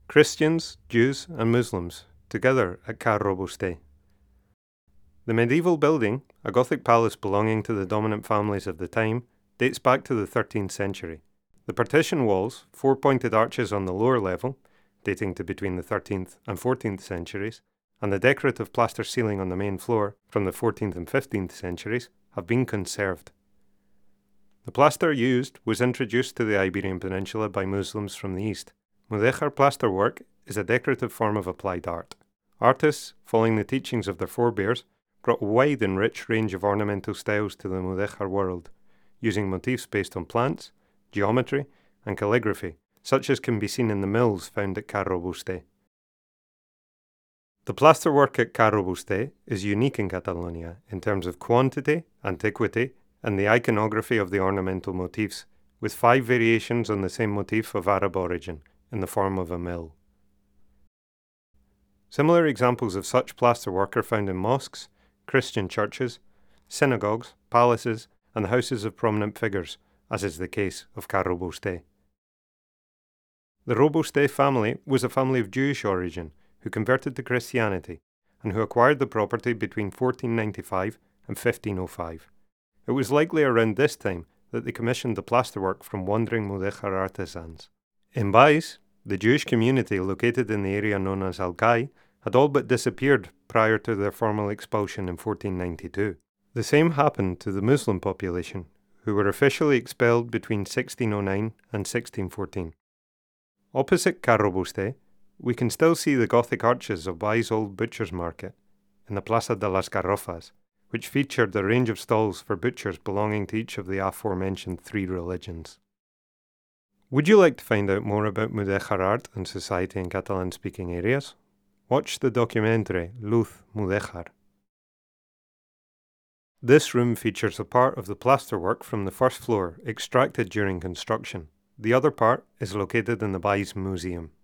Christians, Jews and Muslims, together at Car Robuste. The medieval building, a Gothic palace belonging to the dominant families of the time, dates back to the 13th century. The partition walls, four-pointed arches on the lower level, dating to between the 13th and 14th centuries, and the decorative plaster ceiling on the main floor from the 14th and 15th centuries, have been conserved. The plaster used was introduced to the Iberian Peninsula by Muslims from the east. Mudéjar plasterwork is a decorative form of applied art. Artists, following the teachings of their forebears, brought a wide and rich range of ornamental styles to the Mudéjar world, using motifs based on plants, geometry, and calligraphy, such as can be seen in the mills found at Car Robuste. The plasterwork at Car Robuste is unique in Catalonia in terms of quantity, antiquity, and the iconography of the ornamental motifs, with 5 variations on the same motif of Arab origin, in the form of a mill. Similar examples of such plasterwork are found in mosques, Christian churches, synagogues, palaces, and the houses of prominent figures, as is the case of Car Robuste. The Robuste family was a family of Jewish origin who converted to Christianity and who acquired the property between 1495 and 1505. It was likely around this time that they commissioned the plasterwork from wandering Mudéjar artisans. In Bais, the Jewish community located in the area known as Alcai had all but disappeared prior to their formal expulsion in 1492. The same happened to the Muslim population, who were officially expelled between 1609 and 1614. Opposite Car Robuste, we can still see the Gothic arches of Bai's old butcher's market in the Plaza de las Garrofas, which featured a range of stalls for butchers belonging to each of the aforementioned 3 religions. Would you like to find out more about Mudéjar art and society in Catalan-speaking areas? Watch the documentary Luz Mudéjar. This room features a part of the plasterwork from the first floor extracted during construction. The other part is located in the Bais Museum.